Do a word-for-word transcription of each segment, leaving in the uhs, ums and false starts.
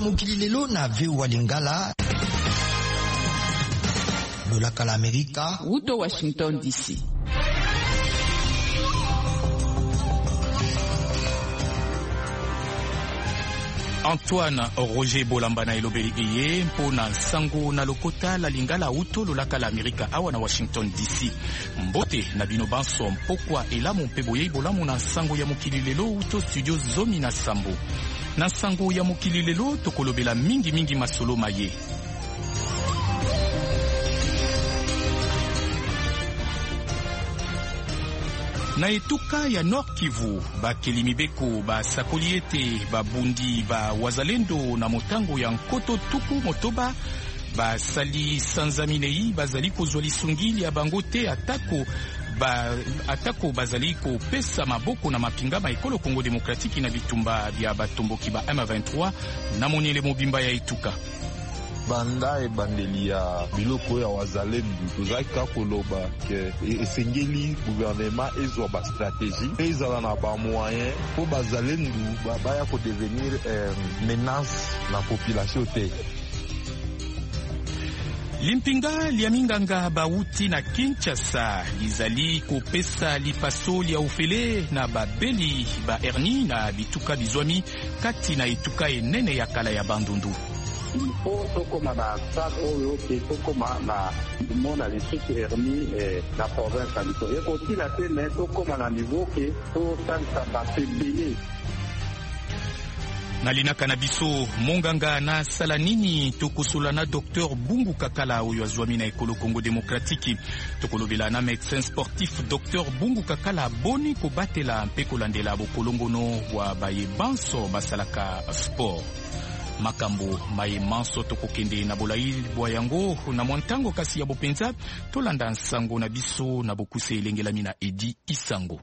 ya mokili lelo na V O A Lingala. Lolaka la Amerika. Uto Washington D C. Antoine Roger Bolamba na elobeli eye mpona sango na lokota la Lingala uto lolaka la Amerika awa na Washington D C. Mbote na bino banso mpokwa elamu mpe boye bolamu na sango ya mokili lelo uto studio zomi na sambo. Na sango ya mokili lelo tokolobela mingi mingi masolo maye. Na etuka ya Nord Kivu, ba Kelimibeko, ba Sakoliete, ba Bundi, ba Wazalendo na motango ya Nkoto Tuku Motoba, ba Sali Sanzaminei, bazali kozwa lisungili ya bango te atako ba atako bazali ko pesa maboko na mapinga ma ekolo Kongo Demokratiki na bitumba bya batomboki ba M vingt-trois na monele mobimba ya etuka. Banda e bandeli ya biloko ya Wazalendo tozali koloba ke esengeli gouvernement ezwa ba stratégie ezala na ba moyen po Bazalendo baya ko devenir eh, menace na population te. Limpinga liaminganga bauti na Kinshasa lizali kopesa lipaso lia ufele na babeli ba erni na bituka bizwami kati na etuka enene ya kala ya Bandundu. Il faut tokoma na stade oyo ke tokoma na mona lisusu hermi na province ya Biso. Eko tila te me tokoma na niveau ke to sansa basebele. Nalinaka na biso monganga na sala nini tokosola na docteur Bungu Kakala oyo azwami na ekolo Kongo Demokratiki. Tokolobela na médecin sportif docteur Bungu Kakala boni kobatela mpe kolandela bokolongono wa baye banso basalaka sport. Makambo maye manso tokokende na bolayi bwa yango na mwantango kasi ya bopenza tolanda nsango na biso na bokuse elengelami na Edi Isango.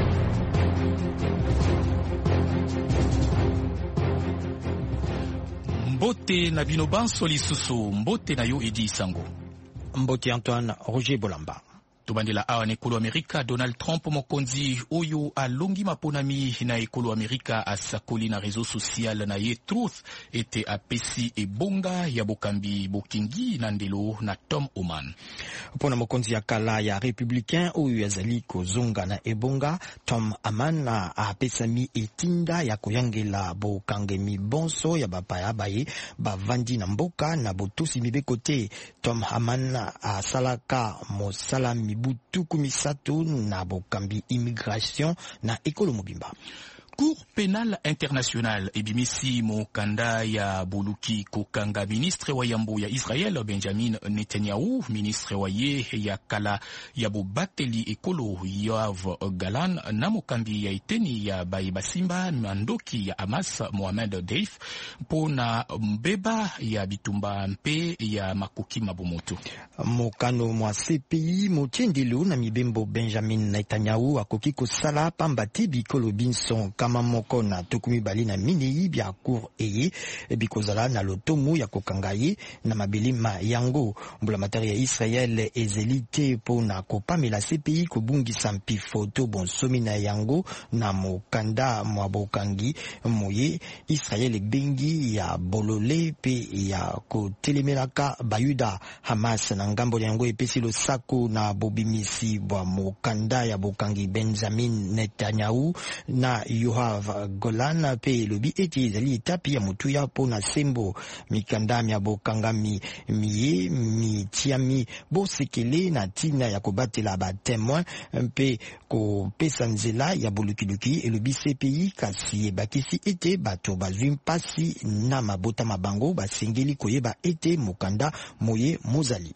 Mbote na bino banso lisusu mbote na yo Edi Isango. Mbote Antoine Roger Bolamba. Tobandela awa na ekolo Amerika Donald Trump mokonzi oyo alongi maponami na ekolo Amerika asakoli na réseau social na ye Truth ete apesi ebonga ya bokambi bokingi na ndelo na Tom Oman. Pona mokonzi ya kala ya républicain oyo azali kozonga na ebonga Tom Oman na apesami etinda ya koyangela bokangemi bonso ya bapaya baye bavandi na mboka na botosi mibeko te. Tom Oman asalaka mosala butuku misatu na bokambi immigration na ekolo mobimba. Cour pénale internationale ebimisi mokanda ya boluki kokanga ministre wa yambo ya Israel Benjamin Netanyahu, ministre wa ye ya kala ya bobateli ekolo Yoav Galan na mokambi ya iteni ya baye basimba mandoki ya Hamas Mohamed Deif pona mbeba ya bitumba mpe ya makoki mabomoto. Mokano mwa C P I motendelo na mibembo Benjamin Netanyahu akoki kosala pambati bikolo binson kama moko na tukumi bali na minei bya cour eye bikozala na lotomu ya kokangaye na mabelima yango mbula matari ya Israel ezelite po na kopamela C P I kobungisa mpi foto bonsomi na yango na mokanda mwa bokangi moye Israel bengi ya bolole pe ya kotelemelaka bayuda Hamas na ngambo yango epesi lo sako na bobimisi bwa mokanda ya bokangi Benjamin Netanyahu na Yoav Golan pe lobi eti ezali etapi ya mutuya pona sembo mikanda ya bokangami miye mitiami bosekele na tina ya kobatela ba témoin pe ko pesa nzela ya bolukiluki elobi C P I kasi ebakisi ete bato bazwi mpasi na mabota mabango basengeli koyeba ete mokanda moye mozali.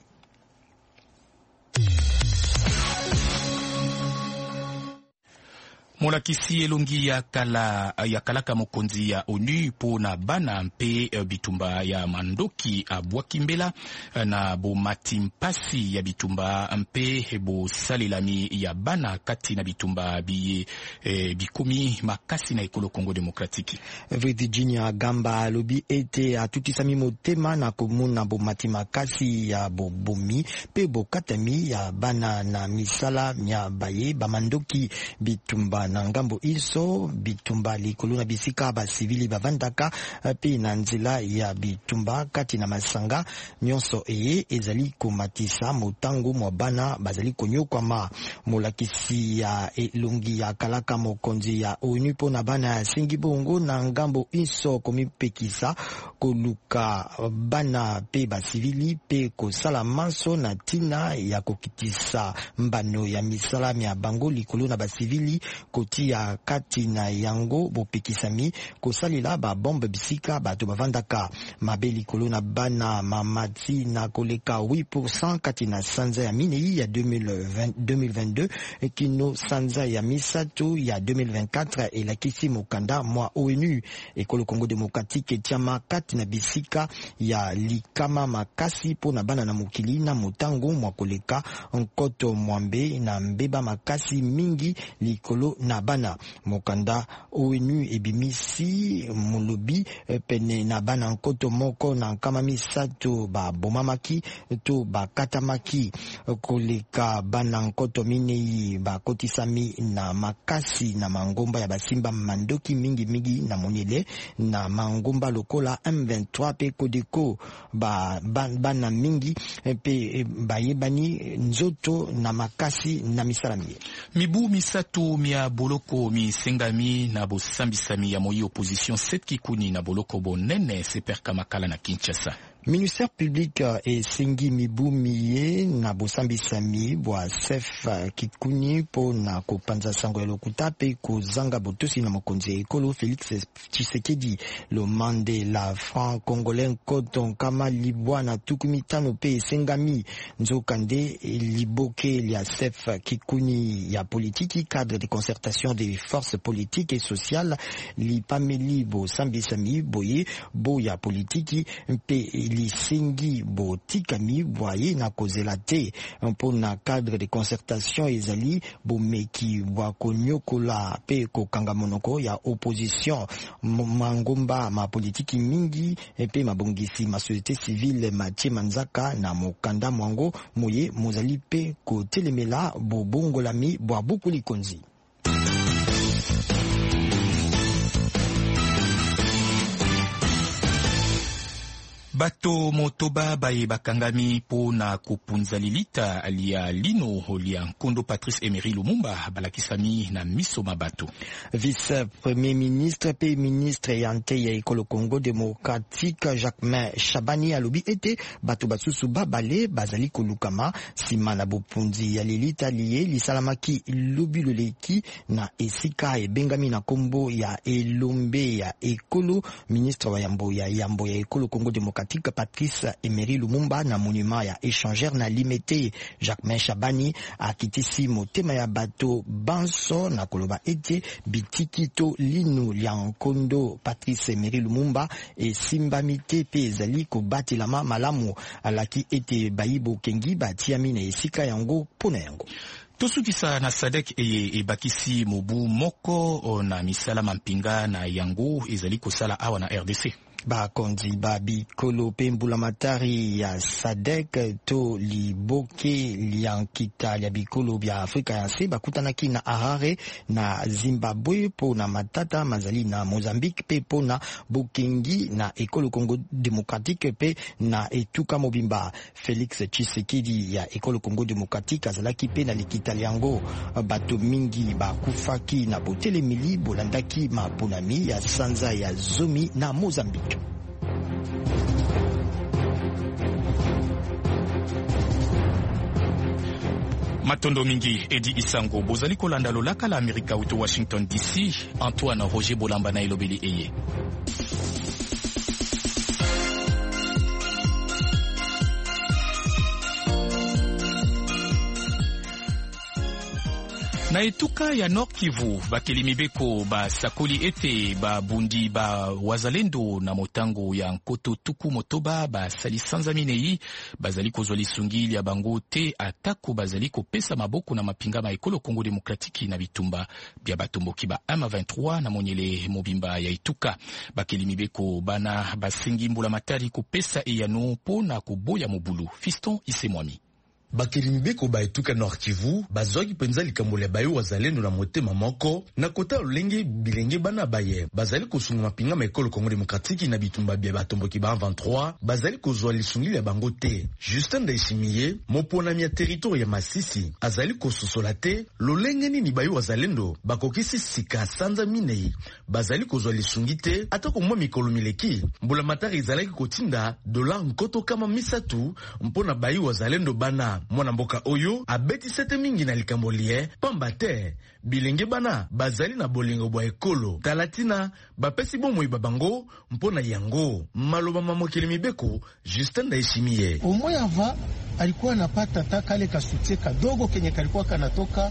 Molakisi elongi ya kala ya kalaka mokonzi ya ONU pona bana mpe bitumba ya mandoki abwakimbela na bomati mpasi ya bitumba mpe bo salelami ya bana kati na bitumba biye eh, bikomi makasi na ekolo Kongo Demokratiki. Virginia Gamba lobi ete atutisami motema na komuna bomati makasi ya bobomi pe bokatami ya bana na misala mya baye bamandoki bitumba na ngambo iso bitumba likolo na bisika ba civili bavandaka pe na nzela ya bitumba kati na masanga nyonso eye ezali komatisa motango mwa bana bazali konyokwama. Molakisi ya elongi ya kalaka mokonzi ya ONU pona bana ya sengi bongo na ngambo iso komipekisa koluka bana pe ba civili pe kosala manso na tina ya kokitisa mbano ya misala ya bango likolo na ba civili kotia kati na yango bopekisami kosalila ba bombe bisika bato bavandaka mabe likolo na bana mamati na koleka huit pour cent kati na sanza ya minei ya deux mille vingt-deux kino sanza ya misato ya deux mille vingt-quatre elakisi mokanda mwa ONU. Ekolo Congo Démocratique tiama kati na bisika ya likama makasi po na bana na mokili na motango mwa koleka nkoto mwambe na mbeba makasi mingi likolo na bana. Mokanda ONU ebimisi molobi pene na bana nkoto moko na nkama misato ba bomamaki to ba katamaki koleka bana nkoto minei ba kotisami na makasi na mangomba ya basimba mandoki mingi mingi na monele na mangomba lokola M vingt-trois pe kodeko ba bana mingi pe bayebani nzoto na makasi na misalami. Mibu misatu mia boloko misengami na bosambisami ya moyi opposition set kikuni na boloko bonene seperka makala na Kinshasa. Ministère public e sengi mibu miye na bosambisami bwa sef kikuni po na kopanza sango ya lokuta pe kozanga botosi na mokonzi ekolo Félix Tshisekedi. Lo mande la franc congolais koton kama libwa na tukumitano pe sengami nzokande liboke lia sef kikuni ya politiki cadre de concertation des forces politiques et sociales li pameli bosambisami boye bo ya politiki pe lisengi botikami boye na kozela te pour na cadre de concertation ezali bomeki bwa konyokola pe kokanga monoko ya opposition mangomba ma politiki mingi pe mabongisi ma société civile Mathieu Manzaka na mokanda mwango moye mozali pe kotelemela bobongolami bwa bukuli konzi. Bato motoba baye bakangami po na kupunza lilita alia lino lia Nkondo Patrice Emery Lumumba balakisami na miso mabato. Vice Premier Ministre pe ministre yante ya ekolo Congo Démocratique Jacquemain Chabani alobi ete bato basusu babale bazali kolukama sima na bopunzi ya lilita liye lisalamaki lobi loleki na esika ebengami na kombo ya elombe ya ekolo. Ministre wa yambo ya yambo ya ekolo Congo Démocratique Patrice Emery Lumumba na monument ya échangeur na limete Jacquemain Chabani akitisi motema ya bato banso na koloba ete bitikito linu lia Nkondo Patrice Emery Lumumba e simbamite pe ezali kobatilama malamu alaki ete bayibo kengi batiami na esika yango pona yango. Tosukisa na Sadek eye ebakisi mobu moko na misala mampinga na yango ezali kosala awa na R D C. Bakonzi babi kolo pembula matari ya Sadek to liboke liankita ya bikolo bya Afrika ya se bakutanaki na Harare na Zimbabwe po na matata mazali na Mozambique pe po na Bukengi na ekolo Congo Démocratique pe na etuka mobimba. Félix Tshisekedi ya ekolo Congo Démocratique azalaki pe na likita liango bato mingi bakufaki na botele mili bolandaki mapunami ya sanza ya zomi na Mozambique. Matondo mingi Edi Isango bozali kolanda lolaka la Amerika uto Washington D C. Antoine Roger Bolamba na elobeli eye. Na etuka ya Nord Kivu bakelimibeko ba sakoli ete ba bundi ba wazalendo na motango ya Nkoto tuku motoba ba sali sanza minei bazali kozoli sungili ya bango te atako bazali kopesa maboko na mapinga ma ekolo Congo Démocratique na bitumba bya batomboki ba M vingt-trois na monyele mobimba ya etuka bakelimibeko bana basengi mbula matari kopesa eyano po na koboya mobulu. Fiston Isemwami. bakeli mibeko ba etuka Nord Kivu bazwaki penza likambo ya bayo wazalendo na motema moko na kota lolenge bilenge bana baye bazali kosunga mapinga ma ekolo Congo Démocratique na bitumba bia batomboki ba vingt-trois bazali kozwa lisungili ya bango te. Justin Ndayishimiye mopona mia territoire ya Masisi azali kososola te lolenge nini bayo wazalendo bakokisi sika sanza minei bazali kozwa lisungi te atako mwa mikolo mileki mbula matari izalaki kotinda dola nkoto kama misatu mpona bayo wazalendo bana mwana mboka oyo abeti sete mingi na likambo lie pamba te bilenge bana bazali na bolingo bwa ekolo talatina bapesi bomoi babango mpona yango maloba mamokeli mibeko Justin Ndayishimiye. Omoyava alikuwa anapata takale kasutie kadogo kenye kalikuwa kanatoka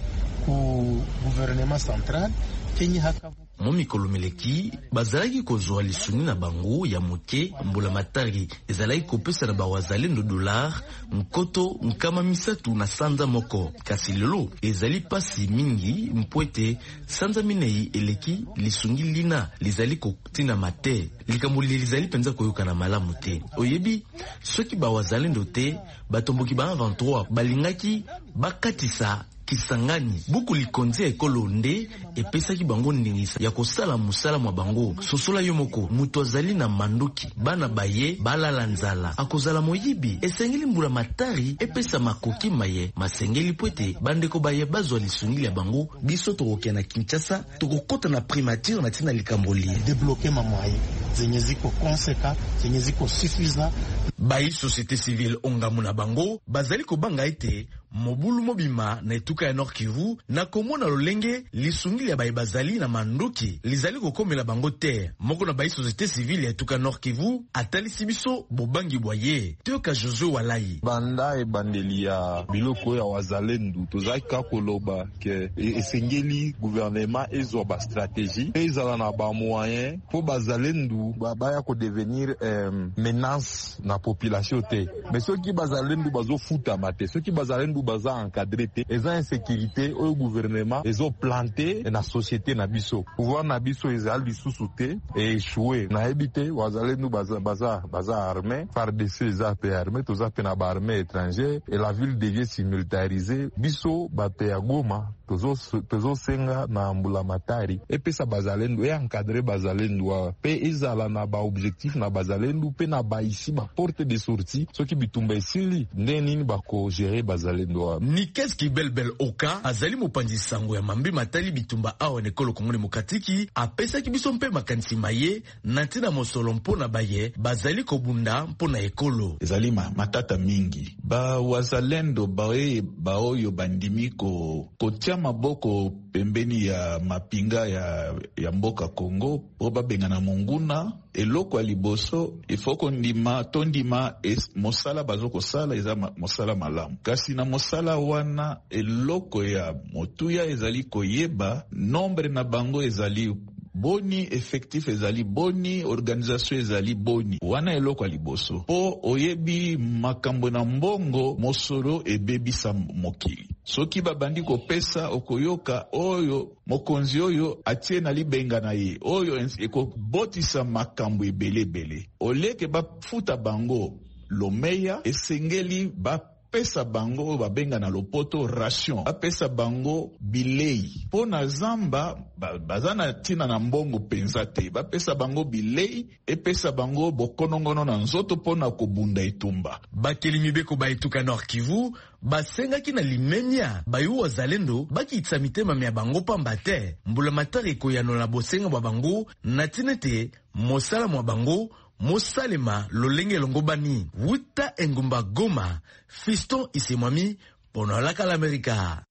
ku gouvernement central kenye hakavu momikolo meleki bazalaki kozwa lisuni na bango ya moke mbula matari ezalaki kopesa na bawazalendo dolar nkoto nkama misatu na sanza moko kasi lelo ezali pasi mingi mpwete sanza minei eleki lisungi lina lizali kotina mate likambo lizali penza koyoka na malamu te oyebi soki bawazalendo te batomboki ba vingt-trois balingaki bakatisa Kisangani buku likonzi ekolo nde epesaki bango ndingisa ya kosala musala mwa bango sosola yomoko mutu azali na mandoki bana baye balala nzala akozala moyibi esengeli mbula matari epesa makoki maye masengeli pwete bandeko baye bazwa lisungili ya bango biso tokokia na Kinshasa tokokota na primature na tina likamboli débloquer mamwaye zenye ziko konseka zenye ziko suffisant bayi société civile ongamu na bango bazali kobanga ete mobulu mobima na etuka ya Nord Kivu na komona lolenge lisungili ya bayi bazali na mandoki lizali kokomela bango te moko na bayi société civile ya etuka Nord Kivu atalisi biso bobangi boye Tioka Josué Walai banda e bandeli ya biloko ya wazalendo tozaki koloba ke esengeli gouvernement ezwa ba stratégie ezala na ba moyen po bazalendo baya ko devenir euh, menace na population te mais soki bazalendo bazo futa mate soki bazalendo baza encadré te eza insécurité au gouvernement ezo planté na société na biso pouvoir na biso ezali lisusu te et échoué na ebité wazalendo baza baza baza armé par dessus eza pe armé toza pe na ba armée étrangère et la ville devient similitarisée biso ba pe ya Goma tozo tozo senga na mbula matari epesa bazalendo e encadré bazalendo pe ezala na ba objectif na bazalendo pe na ba ici ba porte de sortie soki bitumba esili ndenini bako gérer bazalendo. Nikes Kibelbel Oka azali mopanzi sango ya mambi matali bitumba awa nekolo Congo Démocratique apesa kibiso mpe makanisi maye nantina mosolo mpona baye bazali kobunda mpona ekolo ezali ma, matata mingi ba wazalendo bae baoyo bandimi ko kotia maboko pembeni ya mapinga ya ya mboka Congo po babenga na monguna eloko ya liboso ifoko ndima tondima es, mosala bazoko sala eza ma, mosala malamu kasi na mosala wana eloko ya motuya ezali koyeba nombre na bango ezali boni effectif ezali boni organisation ezali boni wana eloko liboso po oyebi makambo na mbongo mosolo ebebisa mokili soki babandi kopesa okoyoka oyo mokonzi oyo atie na libenga na ye oyo ekobotisa makambo ebelebele oleke bafuta bango lomeya esengeli ba pesa bango babenga na lopoto ration apesa bango bilei po na zamba bazana tina na mbongo penza te bapesa bango bilei epesa bango bokonongono na nzoto po na kobunda etumba bakeli mibeko ba etuka Nord Kivu basengaki na limenya bayo wazalendo bakitsa mitema mya bango pamba te mbula matari koyano na bosenga ba bango na tinete mosala mwa bango mosalema lolenge longobani wuta engumba Goma Fiston Isemwami pono laka l'Amerika.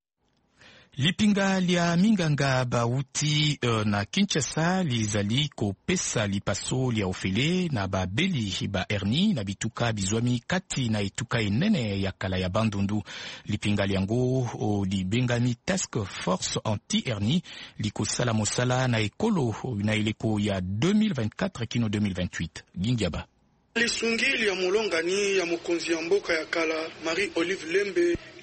Lipinga lia minganga bauti uh, na Kinshasa lizali kopesa lipaso lia ofele na ba beli ba erni na bituka bizwami kati na etuka enene ya kala ya Bandundu. Lipinga liango o li bengami Task Force Anti-Erni liko sala mosala na ekolo na ileko ya deux mille vingt-quatre kino deux mille vingt-huit. Gingiaba. Lisungili ya mulongani ya mukonzi ya mboka ya kala Marie Olive Lembe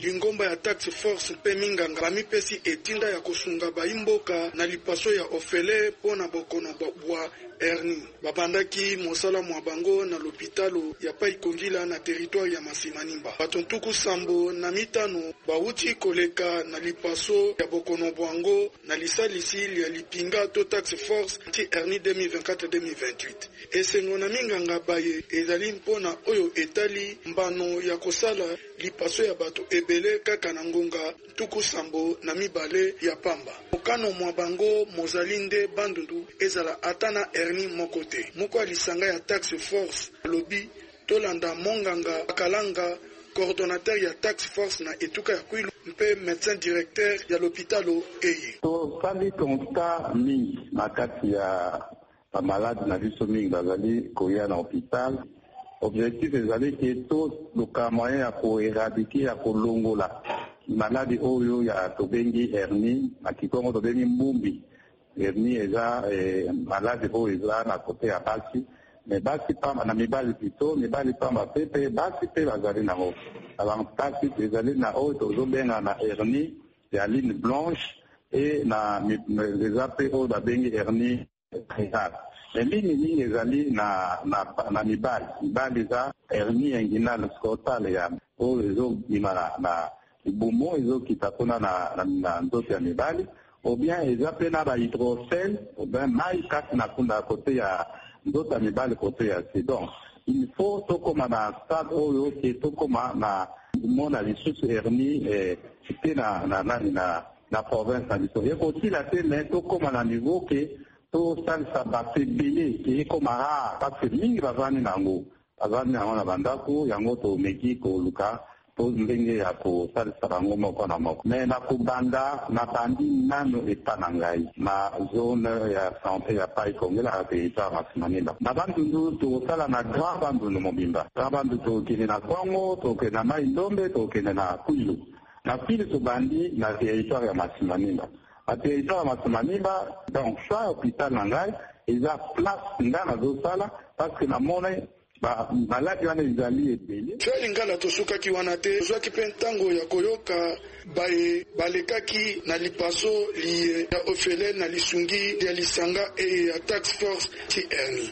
lingomba ya tax force mpe minganga bamipesi etinda ya kosunga baimboka na lipaso ya ofele pona bokono bwa hernie. Babandaki mosala mwa bango na lopitalo ya Paikongila na territoire ya Masimanimba. Batontuku sambo na mitano bauti koleka na lipaso ya bokono bwango na lisalisi ya lipinga to tax force anti hernie deux mille vingt-quatre deux mille vingt-huit. Esengo na minganga baye ezali mpona oyo etali mbano ya kosala lipaso ya bato ebele kaka na ngonga tuku sambo na mibale ya pamba. Mokano mwa bango mozalinde bandundu ezala atana hernie moko te. Moko alisanga ya tax force lobi tolanda monganga akalanga coordonnateur ya tax force na etuka ya Kwilu mpe médecin directeur ya l'hôpitalo eye. To sali constat mingi na kati ya ba malade na biso mingi bazali koya na hôpital. Objectif ezali ke to luka moyen ya koeradike ya kolongola maladi oyo ya tobengi hernie na kikongo tobengi mbumbi. Hernie eza eh, maladi oyo eza na kote ya basi me basi pamba na mibali pito mibali pamba pepe basi pe bazali na ho avantage ezali na oyo tozobenga na hernie ya ligne blanche et na les ape oyo babengi hernie rénale. Mais mingi mingi ezali na na na mibali mibali eza hernie inguinale scrotale ya oyo ezobima na na ibumo ezokita kuna na na nzoto ya mibali ou bien ezape na ba hydrocèle ou bien mai kati na kunda kote ya nzoto ya mibali kote ya donc il faut tokoma na stade oyo ke tokoma na mona lisusu hernie eh, te na na na na na province na biso ekotila te me tokoma na niveau ke tosalisa bato ebele ke ekoma rare parce que mingi bavandi nango bavandi nango na bandako yango tomeki koluka po ndenge ya kosalisa bango moko na moko me na kobanda na bandi nano epa na ngai na zone ya santé ya Paikongila ya territoire ya Masimanimba na bandundu tokosala na grand bandundu mobimba grand bandundu tokende na Kongo tokende na Mai Ndombe tokende na Kwilu na Kwilu tobandi na territoire ya Masimanimba na territoire ya Masimanimba donc choix hôpital na ngai eza place nga nazosala parce que namone ba maladi wana ezali ebele Joel Ngala tosukaki wana te ozwaki mpe ntango ya koyoka baye balekaki na lipaso liye ya ofele na lisungi ya lisanga e ya tax force ti hernie.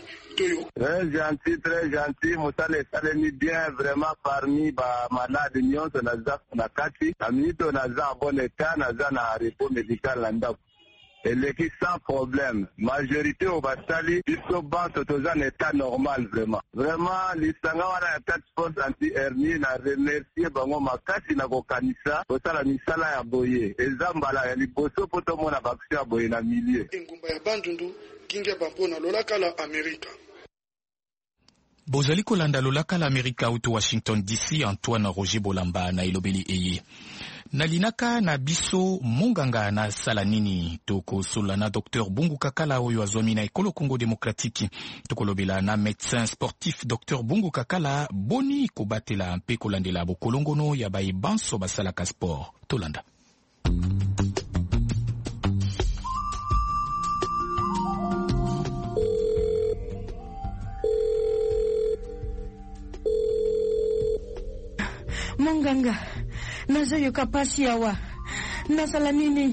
Très gentil, très gentil. Mosala esalemi bien vraiment parmi ba malade nyonso naza na kati na minito naza bon état naza na repos médical na ndako eleki sans problème. Majorité au basali biso banto toza na état normal vraiment. Vraiment lisanga wana ya tax force anti hernie na remercier bango makasi na kokanisa kosala misala ya boye eza mbala ya liboso po tomona baction ya boye na milieu engumba ya bandundu kinga bampo na lolaka la Amerika. Bozali kolanda lolaka la Amerika uto Washington D C. Antoine Roger Bolamba na ilobeli eye nalinaka na biso monganga na salanini toko sola na docteur Bungu Kakala oyo azwami na ekolo Congo démocratique tokolobela na médecin sportif docteur Bungu Kakala boni kobatela mpe kolandela bokolongono ya baye banso basalaka sport tolanda. Monganga, naza yoka pasi awa. Nasala nini?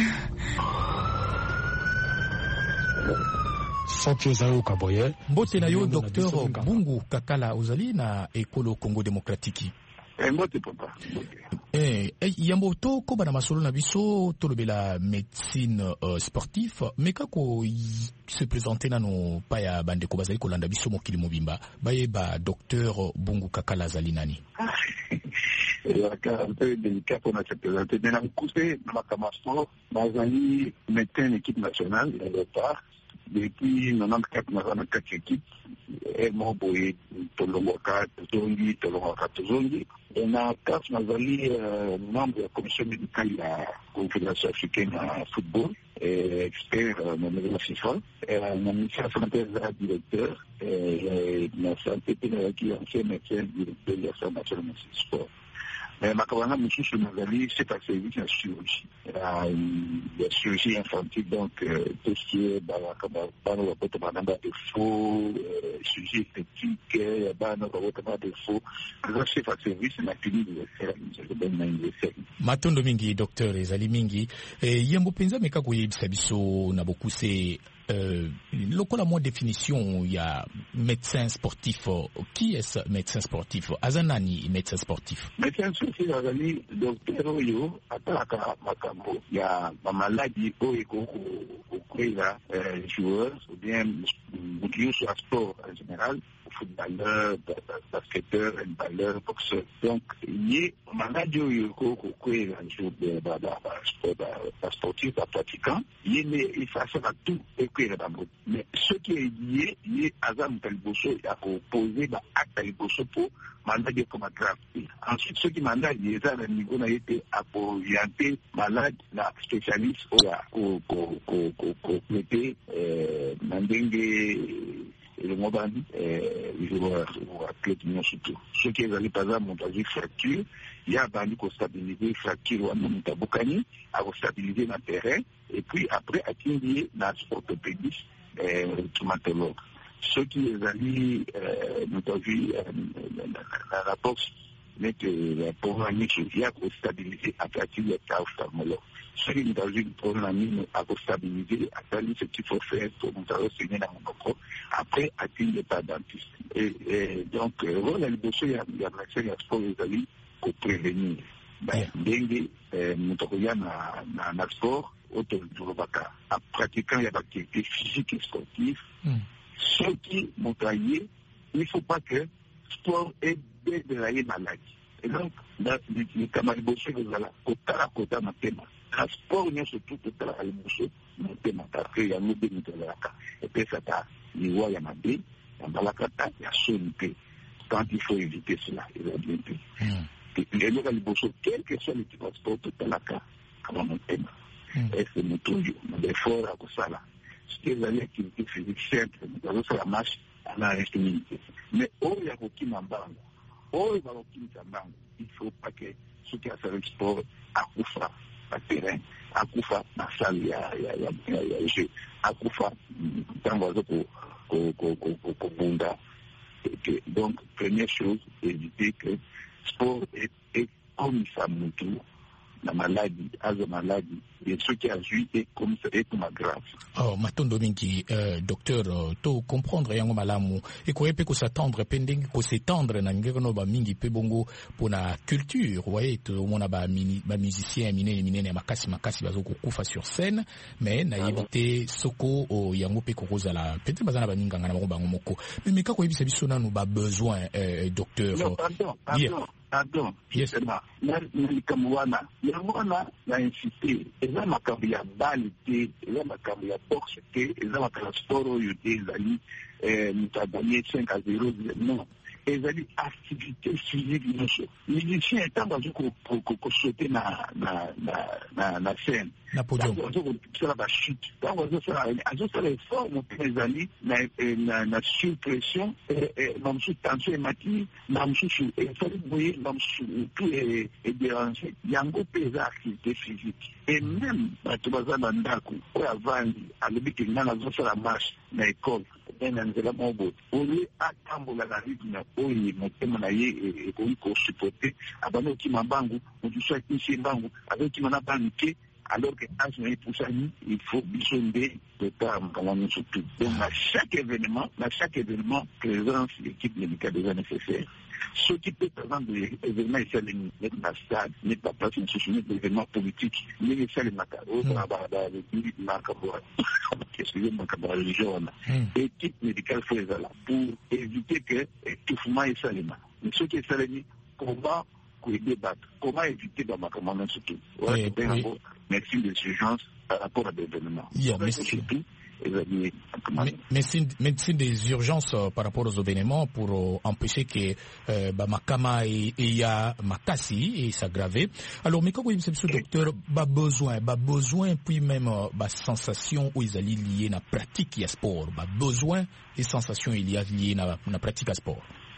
Mbote na yo docteur Bungu Kakala ozali na ekolo Congo démocratique. Mbote papa. Eh, yambo to ko bana masolo na biso tolobela médecine uh, sportif mais kako se présenter na no pa ya bande ko bazali kolanda biso mokili mobimba baye ba docteur Bungu Kakala zali nani. C'est un peu délicat pour se présenter. Mais on poussé dans ma camaspo, bazali médecin équipe nationale au départ. Depuis quatre-vingt-quatorze, nous avons quatre équipes. Et moi, boy, Tolongoka, Tozongi, Tolongoka, Tozongi. Et na quatre, nous avons membre de la commission médicale de la Confédération africaine de football, et expert dans la FIFA. Et mon ministère de la santé est directeur. Et la santé est ancien médecin directeur de la Fédération nationale de sport. mais makabanga mususu nazali c'est un service de chirurgie la chirurgie infantile, donc euh, tout ce qui est bana wapota manamba de faux chirurgie esthétique bana wapota de faux alors c'est un service na fini de faire na université matondo mingi docteur ezali mingi yembo penza meka koyebisa biso na bokuse Euh, lokola mo définition il y a médecin sportif. Qui est ce médecin sportif? Azanani médecin sportif. Médecin sportif azali docteur yo ataka makambo ya ma maladie o eko kokwela joueurs ou bien ou sur sport en général, footballeur, basketteur, handballeur, boxeur. Donc il y a maladie o eko kokwela joueur ba sportif, ba pratiquant, il y a façon à tout. Mais ce qui est lié, lié à Azam Taliboso, il a proposé l'acte Taliboso pour mandat de comme grave. Ensuite, ce qui mandat lié à un niveau n'a été à orienter malade, la spécialiste, pour compléter Mandengue le Mobandi, ou athlète surtout. Ce qui est allé par exemple, montage fracture, il y a bandi pour stabiliser fracture ou un Boukani, à stabiliser le terrain. Et puis après, à qui lié dans orthopédiste et traumatologue. Ce qui les a dit, nous avons vu la rapport, mais que la programme il y a pour stabiliser à partir de cas ophtalmologue. Ce qui nous a vu pour l'ami à stabiliser, à partir ce qu'il faut faire pour nous avoir signé dans mon corps. Après, à qui il pas dentiste. Et donc, voilà, le dossier, il y a l'accès à sport les amis pour prévenir. Ben, dengue, nous avons un sport. En pratiquant les activités physiques et sportives, mm. ce qui m'ont taillé, il ne faut pas que le sport ait de la maladie. Et donc, dans le Kamaliboso, vous allez côté à côté à thème. Le sport, il y a surtout côté à Kamaliboso, mon thème, parce qu'il y a nous deux Mitelaka. Et puis, ça t'a dit, il y a Mabé, il y a Balakata, il y a Sonipé. Quand il faut éviter cela, il va bien plus. Et le Kamaliboso, quel que soit le type de sport, tout à la cas, comme mon thème. Et c'est mon tour, des efforts à Kosala. Ce qui est une activité physique simple, nous avons fait la marche à la responsabilité. Mais au Yaroki Mambango, au Yaroki Mambango, il ne faut pas que ceux qui ont fait le sport accoufa à terrain, accoufa dans la salle, il y a jeu, accoufa dans l'oiseau pour Bunda. Donc, première chose, éviter que le sport est comme ça, mon tour. La maladie, à la maladie, et ce qui a joué est comme ça, est comme grave. Oh, Matondo Minki, euh, docteur, to comprendre yango malamu, et qu'on peut s'attendre, pending, qu'on s'étendre, na ngeno ba mingi pe bongo pour la culture, vous voyez, tout le monde a ba musicien, miné, miné, makasi, makasi, bazo kufa sur scène, mais na évité soko, o yango pe kokoza la, peut-être bazana ba minga ngana ba ngomoko. Mais mais kako yebisa biso na nous ba besoin, euh, docteur. Non, pardon, pardon. Pardon, justement, Nalikamwana, Yamwana l'a incité, et là, ma cambia balité, et là, ma cambia boxe, et là, ma cambia sport, il y a nous a gagné cinq à zéro, non. Et il y a des activités physiques, les musiciens étant dans une côté na la scène. Na podium. Ça va chute. Quand on va faire un effort, mon les amis, na surpression, même sous tension hématique, même sous, et ça veut dire, même sous, tout est dérangé. Il y a un gros pays d'activité physique. Et même, tu vas dans Ndaku, ou avant, à l'objet qu'il y a la marche, dans l'école, dans l'environnement, au lieu à Tambola, la rythme, où il est monnaie et qu'on supporter, à Bano qui m'a bangu, ou du soit ici bangu, avec qui m'a banqué, alors que pour ça, il faut bisonder le terme, comme on surtout. Donc, à chaque événement, à chaque événement, présence l'équipe médicale déjà nécessaire. Ce qui peut, par exemple, l'événement ici, n'est pas stade, n'est pas place, n'est pas l'événement politique, n'est pas les macaros, les macaros, excusez-moi, les jeunes. L'équipe médicale faut les là pour éviter que l'étouffement est salément. Mais ce qui est salément, combat, débattre. Comment éviter dans ma commande surtout? Ouais, oui, oui. Médecine des urgences par rapport à des événements. Yeah, surtout, médecine, médecine des urgences euh, par rapport aux événements pour euh, empêcher que euh, bah, Makama et ya Makasi et s'aggraver. Alors, mais quand vous dites ce docteur, bah besoin, bah besoin puis même euh, bah sensation où ils allaient lier la pratique à sport, bah besoin et sensation il y a lié na na pratique à sport. Bah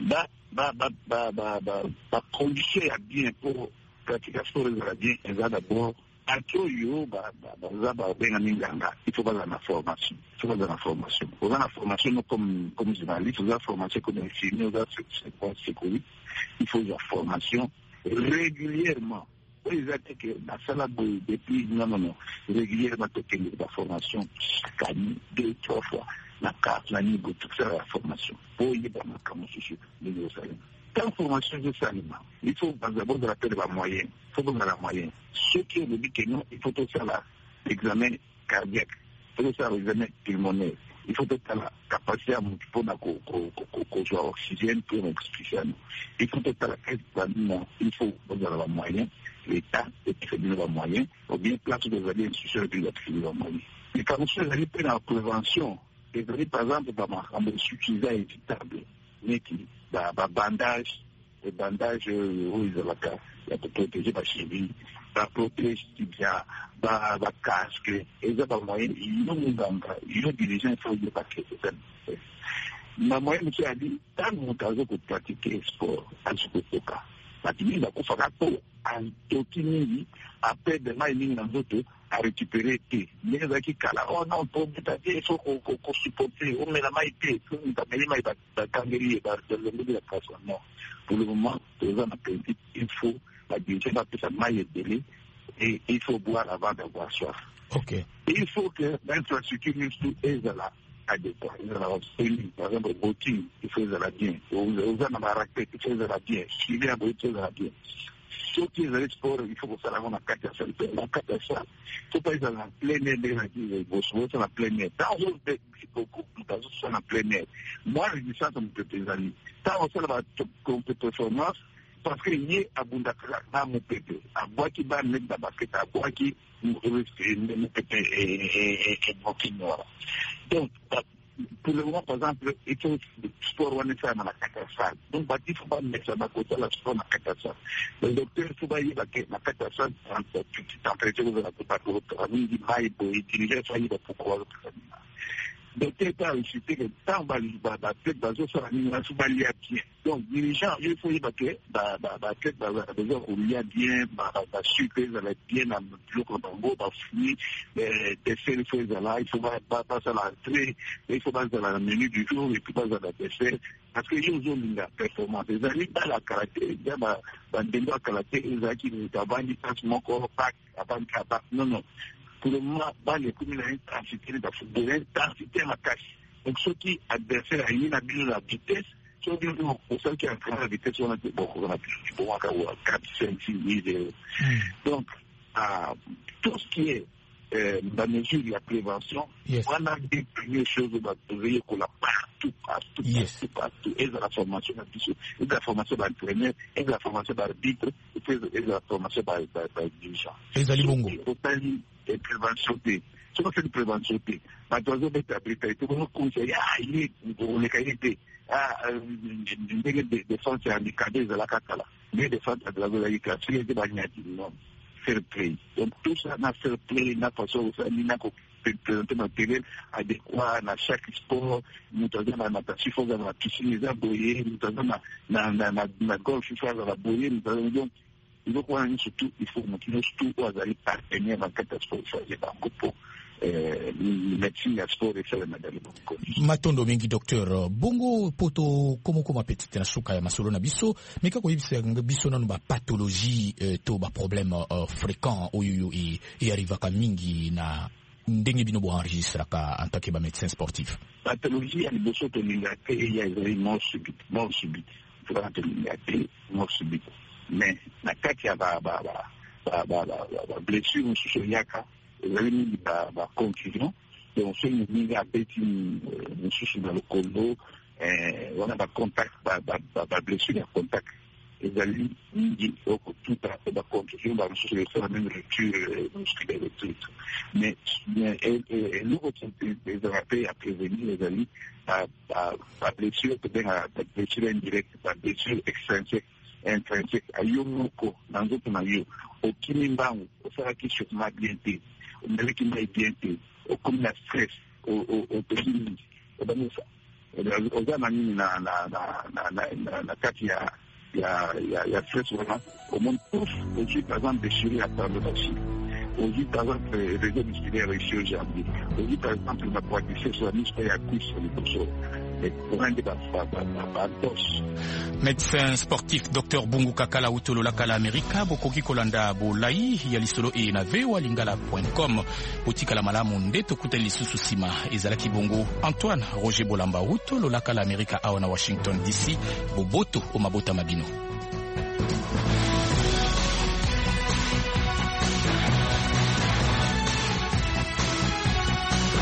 ba ba ba ba ba ba condition ya bien pour pratiquer sport ezala bien eza d'abord ati oyo baza babenga minganga il faut baza na formation il faut baza na formation oza na formation no comme comme journaliste oza formation comme infirmier oza sécurité il faut la formation régulièrement oyo eza te ke nasala boye depuis non non non régulièrement tokende ba formation chaque année deux trois fois na carte na niveau tout ça la formation pour yeba makambo susu ndenge osalema tant formation de salima il faut d'abord de la paix de la moyenne il faut donner la moyenne ceux qui ont dit que non il faut faire l'examen cardiaque il faut faire l'examen pulmonaire il faut faire la capacité à pour na ko ko ko ko oxygène pour expliquer il faut faire la caisse d'amina il faut donner la moyenne l'État est très bien la moyenne ou bien place des alliés institutions de la moyenne et quand on fait la prévention et par exemple dans ma suffisant évitable mais qui ba bandage et bandage où ils ont la cas il y a pour protéger la cheville ba protège tibia ba ba casque et ça ba moyen ils ont munganga ils ont dirigeant il faut y paquet c'est ma moyen monsieur a dit tant mon cas de pratiquer sport à ce côté-là lakini bakufaka to antokini après de mai mingi na nzoto a récupérer te neza ki kala oh non pour peut-être il faut qu'on qu'on supporter on met la mai te on met mai ba kangeli ba de le la place non pour le moment les en principe il faut la diriger pas ça mai délai et il faut boire avant d'avoir soif. OK. Et il faut que l'infrastructure tout est là. Par exemple, routine, il faut la bien. Aux amaractés, il faut la bien. Suivez un bruit, il faut la bien. Ceux qui ont les sports, il faut que ça la carte à ça. La carte à ça. Il ne faut pas être en plein air, les grosses routes, en plein air. Tant on veut beaucoup, on est en plein air. Moi, je dis ça, ça me fait des amis. Tant on fait la performance, parce que y a Bundakara, à mon pépé, à bois qui bat mettre la basket, à bois qui nous pépé et et noir. Donc, pour le moment, par exemple, il faut le sport on est fait dans la catastrophe. Donc, il ne faut pas mettre ça dans côté la sport dans la catastrophe. Le docteur, il faut pas y aller dans la catastrophe, tu t'entretien vous avez pas de votre ami, il va y aller, il dirige, il va pourquoi le docteur pas incité que tant que la tête basée sur la ligne, il faut aller bien. Donc, dirigeant, il faut y aller, la tête basée où il y a bien, la sucre, elle est bien dans le bloc en haut, dans le fruit, des faits, il faut là, il faut pas passer à l'entrée, il faut passer à la menu du jour, et puis passer à la dessert. Parce que les gens ont la performance. Les amis, dans la karaté, il y a un karaté, ils ont dit qu'ils ont dit qu'ils ont dit qu'ils ont non, non. Pour le moment, dans les communes, l'intensité de l'intensité à la cache. Donc, ceux qui adversaires à une habitude de la vitesse, ceux qui ont ceux qui ont la vitesse, on a dit, bon, on a pu, bon, quatre, cinq, six, huit, donc, tout ce qui est euh, la mesure de la prévention, yes. On a des premières choses de veiller qu'on a partout, partout, yes. partout, partout, et de la formation, et de la formation d'entraîneur, et de la formation d'arbitre, et de la formation de dirigeant. Et de l'Ibongo. Et prévention T. Si on fait une prévention T, maintenant on est abrité, on conseille, ah, il est, on est qualité, ah, une défense handicapée de la Katala, une défense de la Volaïka, si les débats non, fair play. Donc tout ça, n'a fair play, n'a pas ça, n'a pas présenter matériel adéquat à chaque sport, nous avons la natation, nous avons la piscine, nous avons nous avons la golf, nous avons la boyer, nous avons donc il faut qu'on surtout il faut motiver surtout aux alliés partenaires dans le sport changer dans groupe euh médecine ya sport et faire madame matondo mengi docteur bongo poto komo koma petite na suka ya masolo na biso meka ko yibisa biso nanu ba pathologie to ba problème fréquent oyo e e arriva ka mingi na ndenge bino bo enregistra ka en tant que ba médecin sportif pathologie ya liboso to lingate ya ezali mort subite mort subite vraiment to lingate mort subite mais na kati ya ba ba ba ba ba ba blessure mosusu yaka ezali mingi ba ba confusion donc soki mingi abeti mosusu na lokolo wana ba contact ba ba blessure ya contact ezali mingi okututa ba confusion ba mosusu esala même rupture musculaire et tout mais eloko ezala mpe ya prévenir ezali ba blessure peut-être ba blessure indirecte ba blessure extrinsèque intrinsèque à yomoko dans d'autres maillots au kimimbangu au saraki sur ma bien té au meleki mai bien té au comme la stress au au au petit au bamusa oza na nini na na na na na kati ya ya ya ya stress wana au monde tous aussi par exemple déchiré à travers la Chine. Aussi par exemple réseau musculaire ici au Japon. Aussi par exemple la pratique sur la muscle et à cuisse sur le torse. Médecin sportif Docteur Bungu Kakala utolo lakala Amerika bokoki kolanda bolai ya lisolo e na vewa lingala point com botikala malamu nde tokuta lisusu sima ezalaki bongo Antoine Roger Bolamba utolo lakala Amerika awa na Washington D C boboto o mabota mabino.